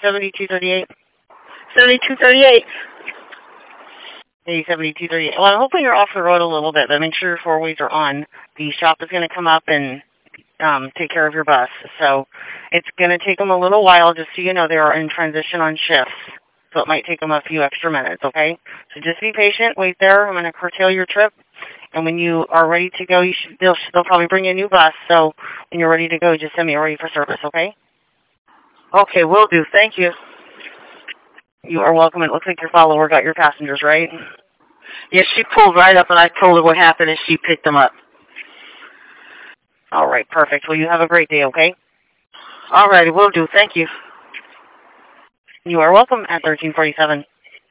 7238. 7238. Hey, 7238. Well, I'm hoping you're off the road a little bit, but make sure your four ways are on. The shop is going to come up and take care of your bus. So it's going to take them a little while, just so you know they are in transition on shifts. So it might take them a few extra minutes, okay? So just be patient, wait there. I'm going to curtail your trip. And when you are ready to go, they'll probably bring you a new bus. So when you're ready to go, just send me a ready for service, okay? Okay, will do. Thank you. You are welcome. It looks like your follower got your passengers, right? Yes, she pulled right up, and I told her what happened, and she picked them up. All right, perfect. Well, you have a great day, okay? All righty, will do. Thank you. You are welcome at 1347.